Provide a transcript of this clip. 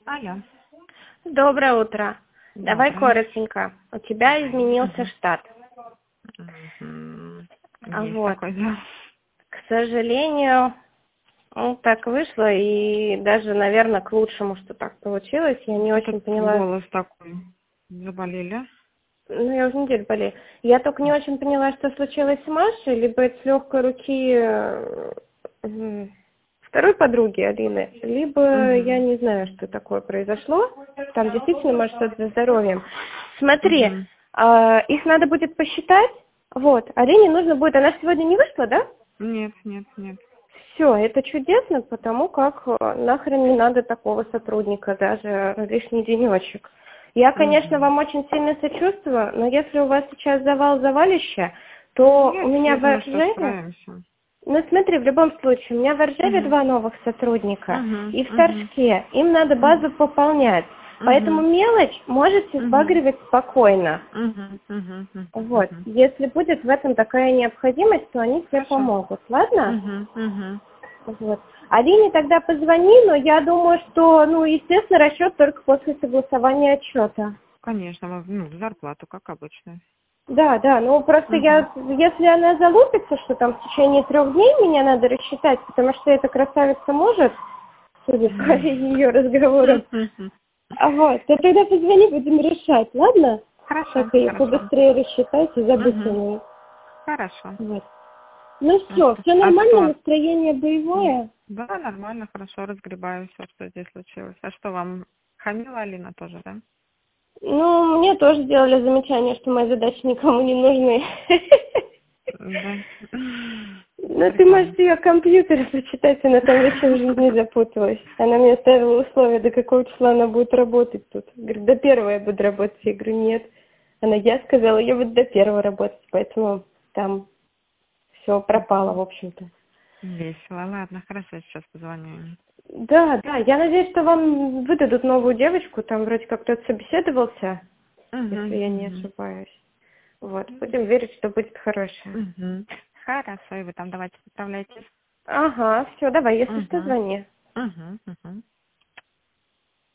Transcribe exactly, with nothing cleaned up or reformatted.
Алло. Доброе утро. Давай Доброе. коротенько. У тебя изменился Мгм. штат. Мгм. А Есть Вот. такое дело. К сожалению, ну, так вышло, и даже, наверное, к лучшему, что так получилось. Я не Этот очень поняла, голос такой. Заболели? ну, я уже неделю болею. Я только не очень поняла, что случилось с Машей, либо это с легкой руки э, м, второй подруги Алины, либо я Угу. не знаю, что такое произошло. Там действительно, может, что-то со здоровьем. Смотри, Угу. а, их надо будет посчитать. Вот, Алине нужно будет, она сегодня не вышла, да? Нет, нет, нет. Все, это чудесно, потому как э, нахрен не надо такого сотрудника, даже лишний денечек. Я, конечно, Угу. вам очень сильно сочувствую, но если у вас сейчас завал завалища, то у Нет, меня я в думаю, что Ржеве, справимся. ну смотри, в любом случае, у меня в Ржеве Угу. два новых сотрудника, Угу. и в Угу. Торжке, им надо базу пополнять, поэтому Угу. мелочь можете Угу. сбагривать спокойно. Угу. Угу. Вот, Угу. если будет в этом такая необходимость, то они тебе Хорошо. помогут, ладно? Угу. Угу. Вот. Алине тогда позвони, но я думаю, что, ну, естественно, расчет только после согласования отчета. Конечно, мы, ну, зарплату, как обычно. Да, да, ну просто Угу. я, если она залупится, что там в течение трех дней меня надо рассчитать, потому что эта красавица может, судя по ее разговорам, а вот, то тогда позвони, будем решать, ладно? Хорошо, Как ее хорошо. побыстрее рассчитать и забыть о Угу. ней. Хорошо. Вот. Ну все, Хорошо. все А нормально, что? настроение М, боевое. Да, нормально, хорошо, разгребаю все, что здесь случилось. А что, вам хамила Алина тоже, да? Ну, мне тоже сделали замечание, что мои задачи никому не нужны. Да. Ну, ты можешь Прикольно. ее компьютер почитать, она там вообще в жизни запуталась. Она мне ставила условия, до какого числа она будет работать тут. Говорит, до первого я буду работать. Я говорю, нет. Она, я сказала, я буду до первого работать, поэтому там все пропало, в общем-то. Весело. Ладно, хорошо, сейчас позвоню им. Да, да, я надеюсь, что вам выдадут новую девочку, там вроде как кто-то собеседовался, если Угу, я не угу. ошибаюсь. Вот, будем верить, что будет хорошая. Угу. Хорошо, и вы там давайте поправляйтесь. Ага, все, давай, если что, Угу. звони. Угу, угу.